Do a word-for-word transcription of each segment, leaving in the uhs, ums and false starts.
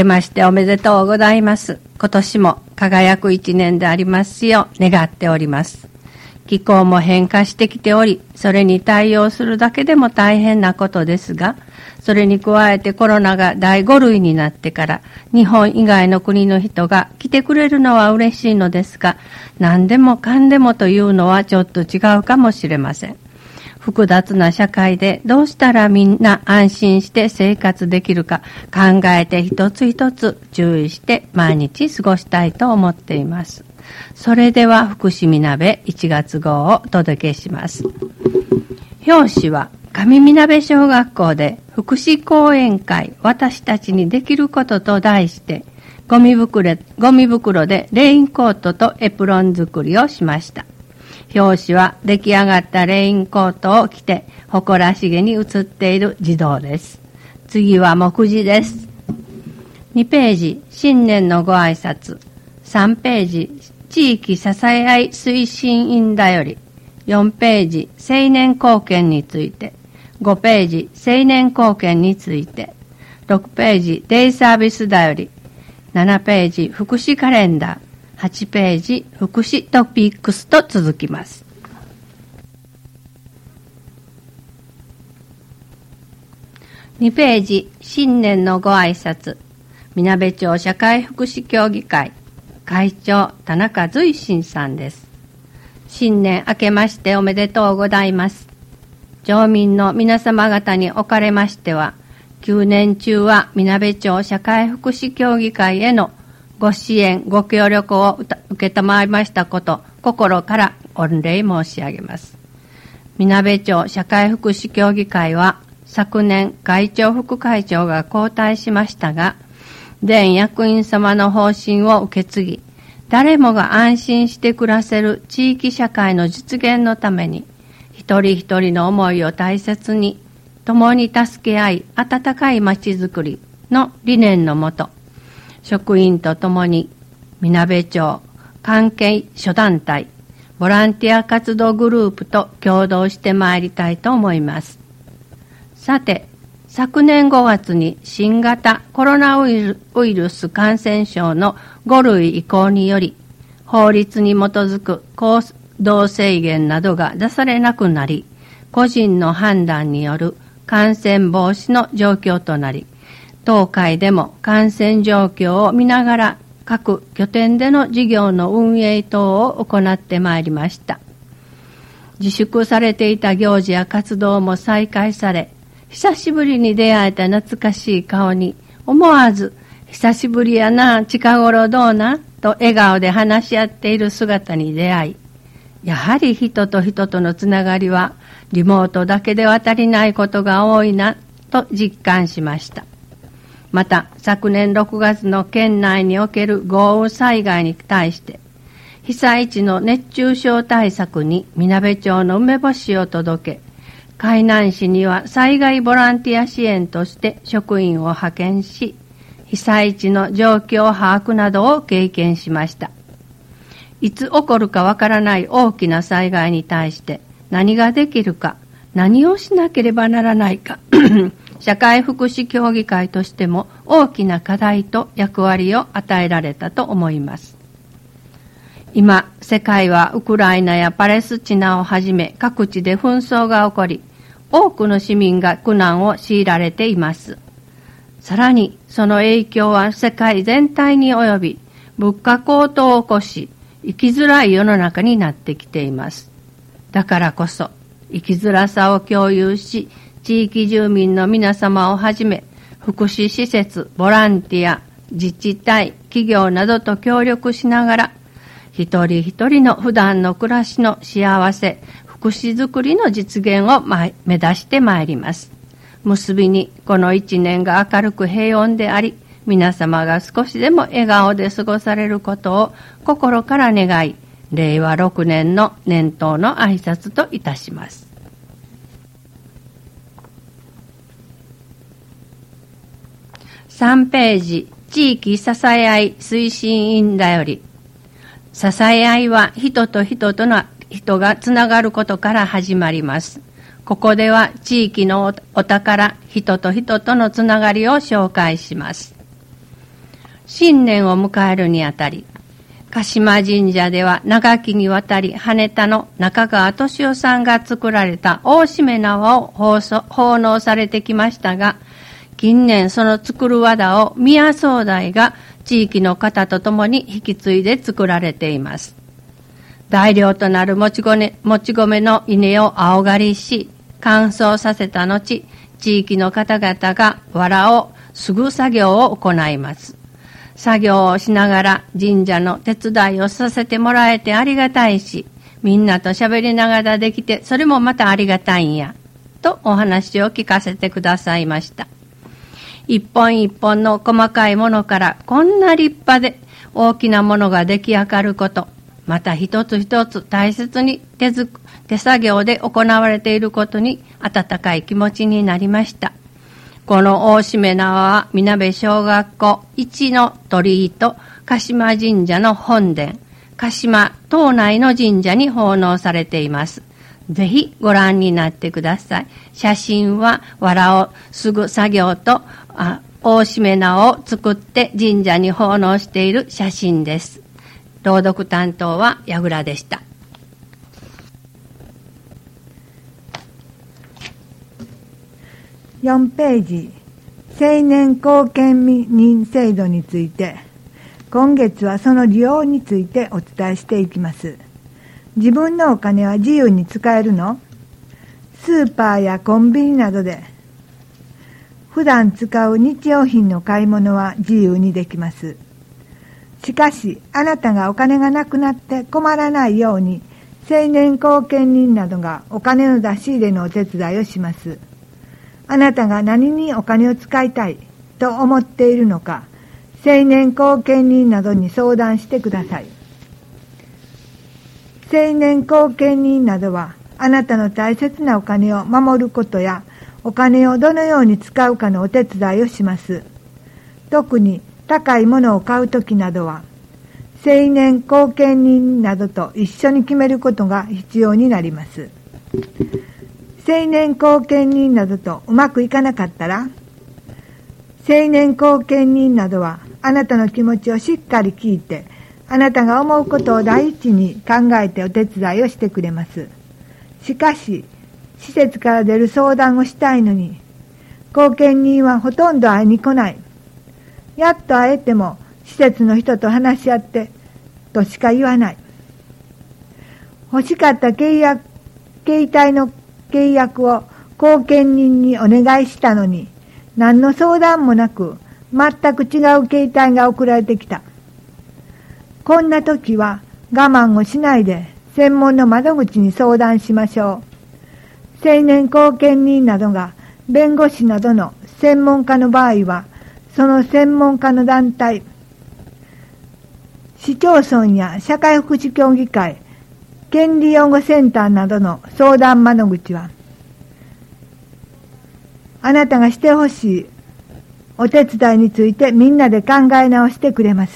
けましておめでとうございます。今年も輝く一年でありますよう願っております。気候も変化してきており、それに対応するだけでも大変なことですが、それに加えてコロナがだいご類になってから、日本以外の国の人が来てくれるのは嬉しいのですが、何でもかんでもというのはちょっと違うかもしれません。複雑な社会でどうしたらみんな安心して生活できるか考えて一つ一つ注意して毎日過ごしたいと思っています。それでは福祉みなべいちがつ号をお届けします。表紙は上みなべ小学校で福祉講演会私たちにできることと題してゴミ袋、ゴミ袋でレインコートとエプロン作りをしました。表紙は出来上がったレインコートを着て誇らしげに写っている児童です。次は目次です。にページ新年のご挨拶、さんページ地域支え合い推進員だより、よんページ青年貢献について、ごページ青年貢献について、ろくページデイサービスだより、ななページ福祉カレンダー、はちページ福祉トピックスと続きます。にページ新年のご挨拶、みなべ町社会福祉協議会会長田中随信さんです。新年明けましておめでとうございます。町民の皆様方におかれましては、きゅうねん中はみなべ町社会福祉協議会へのご支援、ご協力を受けたまいりましたこと、心から御礼申し上げます。みなべ町社会福祉協議会は、昨年会長副会長が交代しましたが、全役員様の方針を受け継ぎ、誰もが安心して暮らせる地域社会の実現のために、一人一人の思いを大切に、共に助け合い、温かい町づくりの理念のもと、職員とともに、みなべ町関係諸団体、ボランティア活動グループと共同してまいりたいと思います。さて、昨年ごがつに新型コロナウイルス感染症のご類移行により、法律に基づく行動制限などが出されなくなり、個人の判断による感染防止の状況となり、当会でも感染状況を見ながら各拠点での事業の運営等を行ってまいりました。自粛されていた行事や活動も再開され、久しぶりに出会えた懐かしい顔に思わず久しぶりやな、近頃どうなと笑顔で話し合っている姿に出会い、やはり人と人とのつながりはリモートだけでは足りないことが多いなと実感しました。また昨年ろくがつの県内における豪雨災害に対して被災地の熱中症対策にみなべ町の梅干しを届け、海南市には災害ボランティア支援として職員を派遣し、被災地の状況把握などを経験しました。いつ起こるかわからない大きな災害に対して何ができるか、何をしなければならないか社会福祉協議会としても大きな課題と役割を与えられたと思います。今、世界はウクライナやパレスチナをはじめ各地で紛争が起こり、多くの市民が苦難を強いられています。さらに、その影響は世界全体に及び、物価高騰を起こし、生きづらい世の中になってきています。だからこそ、生きづらさを共有し、地域住民の皆様をはじめ、福祉施設、ボランティア、自治体、企業などと協力しながら、一人一人の普段の暮らしの幸せ、福祉づくりの実現を目指してまいります。結びに、この一年が明るく平穏であり、皆様が少しでも笑顔で過ごされることを心から願い、れいわろくねんの年頭の挨拶といたします。さんページ、地域支え合い推進員だより、支え合いは人と人との人がつながることから始まります。ここでは地域のお宝、人と人とのつながりを紹介します。 新年を迎えるにあたり、鹿島神社では長きにわたり羽田の中川俊夫さんが作られた大しめ縄を奉納されてきましたが、近年その作る技を宮総代が地域の方と共に引き継いで作られています。材料となるもち米、もち米の稲を青刈りし、乾燥させた後、地域の方々が藁をすぐ作業を行います。作業をしながら神社の手伝いをさせてもらえてありがたいし、みんなと喋りながらできて、それもまたありがたいんや、とお話を聞かせてくださいました。一本一本の細かいものからこんな立派で大きなものが出来上がること、また一つ一つ大切に 手, ず手作業で行われていることに温かい気持ちになりました。この大しめ縄はみなべ小学校一の鳥居と鹿島神社の本殿、鹿島島内の神社に奉納されています。ぜひご覧になってください。写真は藁をすぐ作業とあ大しめ縄を作って神社に奉納している写真です。朗読担当は矢倉でした。 よんページ、青年後見人制度について、今月はその利用についてお伝えしていきます。自分のお金は自由に使えるの？スーパーやコンビニなどで普段使う日用品の買い物は自由にできます。しかし、あなたがお金がなくなって困らないように、青年後見人などがお金の出し入れのお手伝いをします。あなたが何にお金を使いたいと思っているのか、青年後見人などに相談してください。青年後見人などは、あなたの大切なお金を守ることや、お金をどのように使うかのお手伝いをします。特に高いものを買うときなどは、青年後見人などと一緒に決めることが必要になります。青年後見人などとうまくいかなかったら、青年後見人などはあなたの気持ちをしっかり聞いて、あなたが思うことを第一に考えてお手伝いをしてくれます。しかし、施設から出る相談をしたいのに、後見人はほとんど会いに来ない。やっと会えても施設の人と話し合ってとしか言わない。欲しかった契約、携帯の契約を後見人にお願いしたのに、何の相談もなく全く違う携帯が送られてきた。こんな時は我慢をしないで専門の窓口に相談しましょう。青年後見人などが弁護士などの専門家の場合は、その専門家の団体、市町村や社会福祉協議会、権利擁護センターなどの相談窓口は、あなたがしてほしいお手伝いについてみんなで考え直してくれます。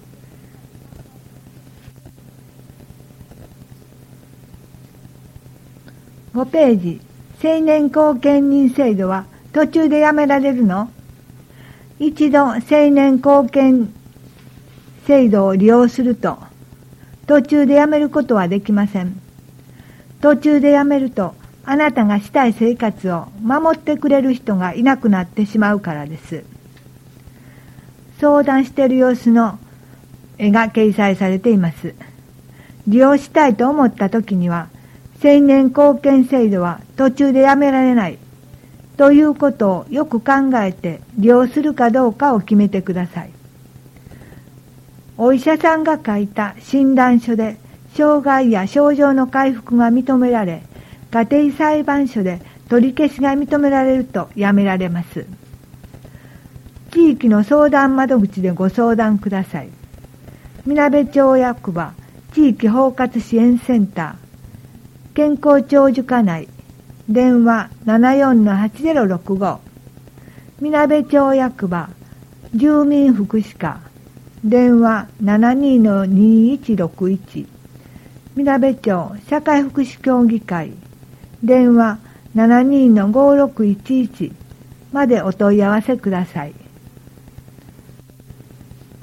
ごページ、青年後見人制度は途中でやめられるの？一度青年後見制度を利用すると、途中でやめることはできません。途中でやめると、あなたがしたい生活を守ってくれる人がいなくなってしまうからです。相談している様子の絵が掲載されています。利用したいと思った時には、青年後見制度は途中でやめられないということをよく考えて利用するかどうかを決めてください。お医者さんが書いた診断書で障害や症状の回復が認められ、家庭裁判所で取り消しが認められるとやめられます。地域の相談窓口でご相談ください。みなべ町役場地域包括支援センター健康長寿課内電話 ななよんのはちゼロろくご みなべ町役場住民福祉課電話 ななにのにいちろくいち みなべ町社会福祉協議会電話 ななにのごろくいちいち までお問い合わせください。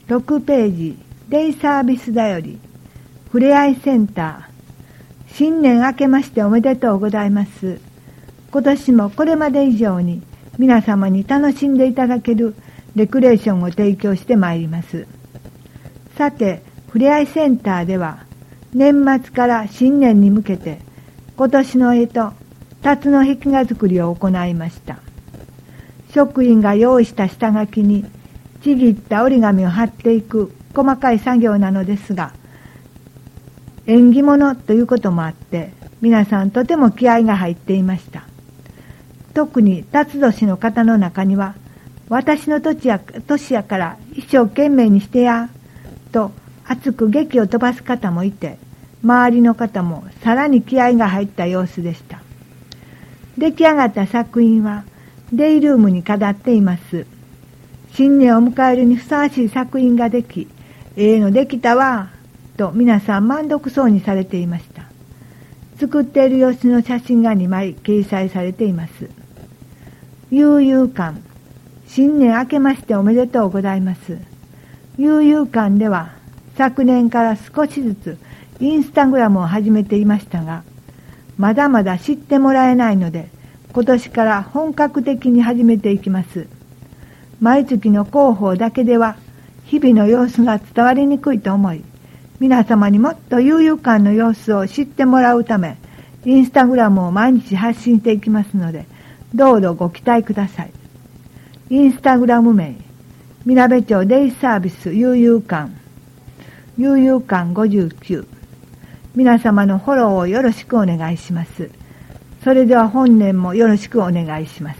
ろくページ、デイサービスだより、ふれあいセンター、新年明けましておめでとうございます。今年もこれまで以上に皆様に楽しんでいただけるレクレーションを提供してまいります。さて、ふれあいセンターでは、年末から新年に向けて、今年の干支、辰の壁画作りを行いました。職員が用意した下書きに、ちぎった折り紙を貼っていく細かい作業なのですが、縁起物ということもあって、皆さんとても気合が入っていました。特に辰年の方の中には、私の年や、年やから一生懸命にしてや、と熱く檄を飛ばす方もいて、周りの方もさらに気合が入った様子でした。出来上がった作品はデイルームに飾っています。新年を迎えるにふさわしい作品ができ、ええのできたわ、と皆さん満足そうにされていました。作っている様子の写真がにまい掲載されています。悠々館、新年明けましておめでとうございます。悠々館では昨年から少しずつインスタグラムを始めていましたが、まだまだ知ってもらえないので、今年から本格的に始めていきます。毎月の広報だけでは日々の様子が伝わりにくいと思い、皆様にもっと悠々館の様子を知ってもらうため、インスタグラムを毎日発信していきますので、どうぞご期待ください。インスタグラム名、みなべ町デイサービス悠々館、悠々館ごじゅうきゅう。皆様のフォローをよろしくお願いします。それでは本年もよろしくお願いします。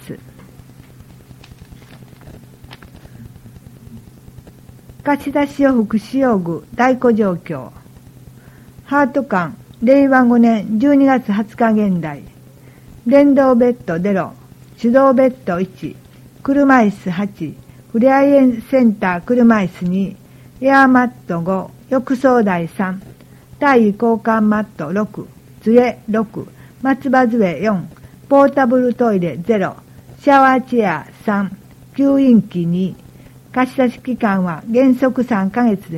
貸出潮福祉用具在庫状況。ハート館、れいわごねんじゅうにがつはつか現代。電動ベッドゼロ、手動ベッドいち、車椅子はち、ふれあいセンター車椅子に、エアマットご、浴槽台さん、体位交換マットろく、杖ろく、松葉杖よん、ポータブルトイレゼロ、シャワーチェアさん、吸引機に、貸し出し期間は原則さんかげつです。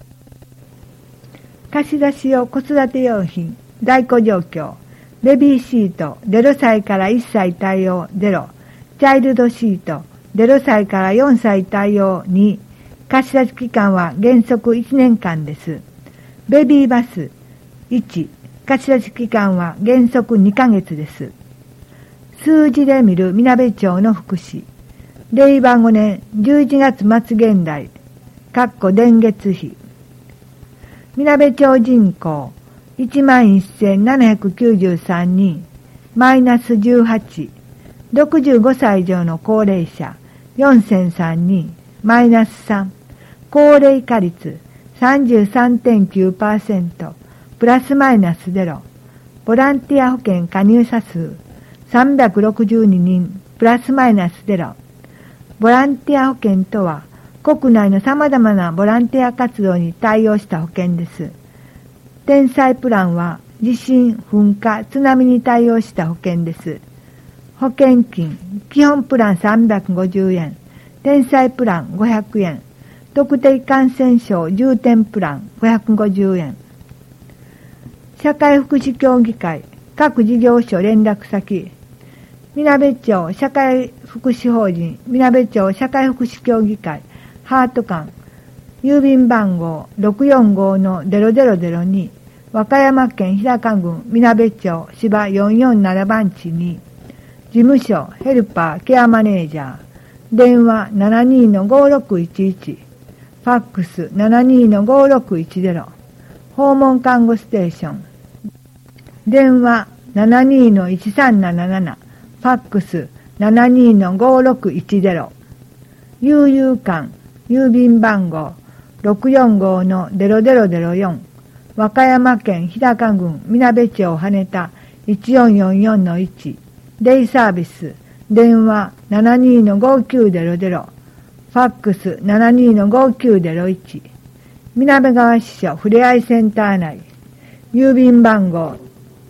貸し出し用子育て用品、在庫状況、ベビーシートゼロさいからいっさい対応ゼロ、チャイルドシートゼロさいからよんさい対応に、貸し出し期間は原則いちねんかんです。ベビーバスいち、貸し出し期間は原則にかげつです。数字で見るみなべ町の福祉。れいわごねんじゅういちがつまつ現代、かっこ電月費。みなべ町人口いちまんせんななひゃくきゅうじゅうさんにん、マイナスじゅうはち。ろくじゅうごさい以上の高齢者よんせんさんにん、マイナスさん。高齢化率 さんじゅうさんてんきゅうパーセント、プラスマイナスゼロ。ボランティア保険加入者数さんびゃくろくじゅうににん、プラスマイナスゼロ。ボランティア保険とは、国内の様々なボランティア活動に対応した保険です。天災プランは、地震、噴火、津波に対応した保険です。保険金、基本プランさんびゃくごじゅうえん、天災プランごひゃくえん、特定感染症重点プランごひゃくごじゅうえん。社会福祉協議会、各事業所連絡先、みなべ町社会福祉法人みなべ町社会福祉協議会ハート館、郵便番号 ろくよんごのゼロゼロゼロに、和歌山県日高郡みなべ町芝よんよんななばんちに、事務所ヘルパーケアマネージャー、電話 ななにのごろくいちいち、ファックス ななにのごろくいちゼロ、訪問看護ステーション、電話 ななにのいちさんなななな、ファックス ななにのごろくいちゼロ、悠々館、郵便番号 ろくよんごのゼロゼロゼロよん、和歌山県日高郡みなべ町羽田いちよんよんよんのいち、デイサービス、電話 ななにのごきゅうゼロゼロ、ファックス ななにのごきゅうゼロいち、みなべ川支所ふれあいセンター内、郵便番号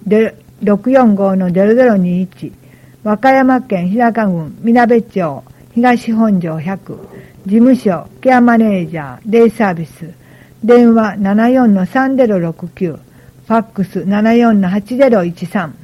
ろくよんごのゼロゼロにいち、和歌山県日高郡みなべ町東本庄ひゃく、事務所、ケアマネージャー、デイサービス、電話 ななよんのさんぜろろくきゅう、ファックス ななよんのはちぜろいちさん。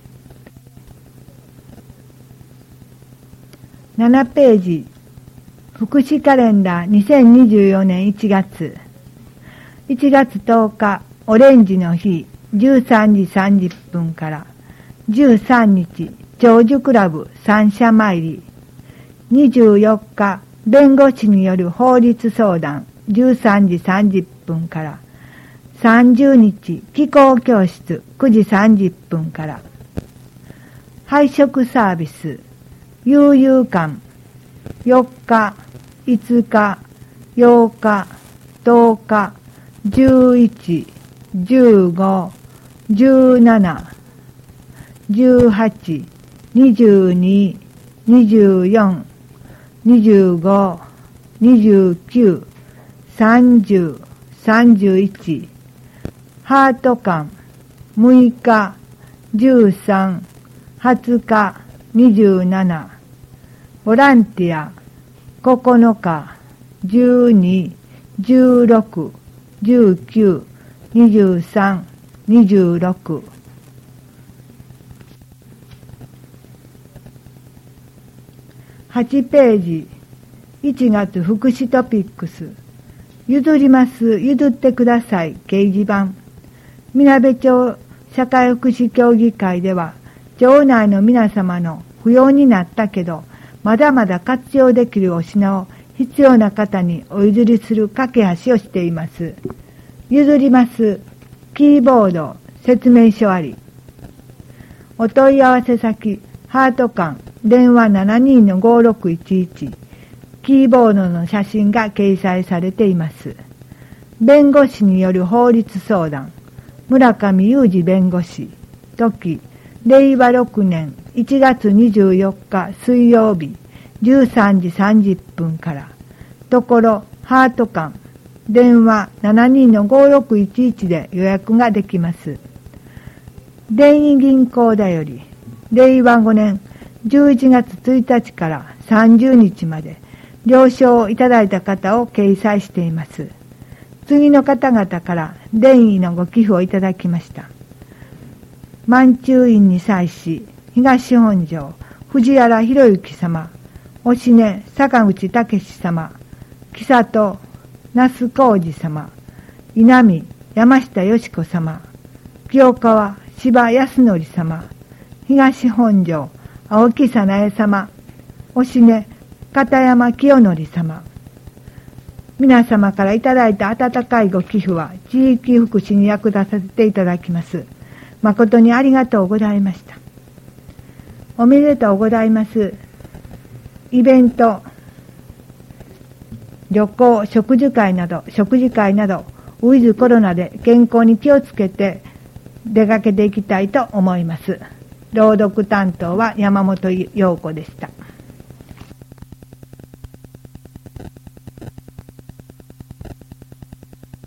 ななページ、福祉カレンダーにせんにじゅうよねんいちがつ。いちがつとおか、オレンジの日、じゅうさんじさんじゅっぷんから、じゅうさんにち、長寿クラブ三社参り、にじゅうよっか、弁護士による法律相談、じゅうさんじさんじゅっぷんから、さんじゅうにち、気候教室くじさんじゅっぷんから、配食サービス、悠々館、よっか、いつか、ようか、とおか、じゅういち、じゅうご、じゅうなな、じゅうはち、にじゅうに、にじゅうよん、にじゅうご、にじゅうきゅう、さんじゅう、さんじゅういち、ハート館、むいか、じゅうさん、はつか、にじゅうなな、ボランティア、ここのか、じゅうに、じゅうろく、じゅうきゅう、にじゅうさん、にじゅうろく。はちページ、いちがつ福祉トピックス、譲ります、譲ってください、掲示板。みなべ町社会福祉協議会では、町内の皆様の不要になったけど、まだまだ活用できるお品を必要な方にお譲りする架け橋をしています。譲ります、キーボード、説明書あり。お問い合わせ先、ハート館、電話 ななにのごろくいちいち、キーボードの写真が掲載されています。弁護士による法律相談、村上裕二弁護士、時、れいわろくねんいちがつにじゅうよっか水曜日、じゅうさんじさんじゅっぷんから、ところ、ハート館、電話 ななにのごろくいちいち で予約ができます。電意銀行だより、れいわごねんじゅういちがつついたちからさんじゅうにちまで了承をいただいた方を掲載しています。次の方々から電意のご寄付をいただきました。万中院に際し、東本庄、藤原博之様、おしね、坂口武様、木里、那須浩二様、稲見、山下よし子様、清川、柴康則様、東本庄、青木早苗様、おしね、片山清則様。皆様からいただいた温かいご寄付は地域福祉に役立たせていただきます。誠にありがとうございました。おめでとうございます。イベント、旅行、食事会など、食事会など、ウィズコロナで健康に気をつけて出かけていきたいと思います。朗読担当は山本陽子でした。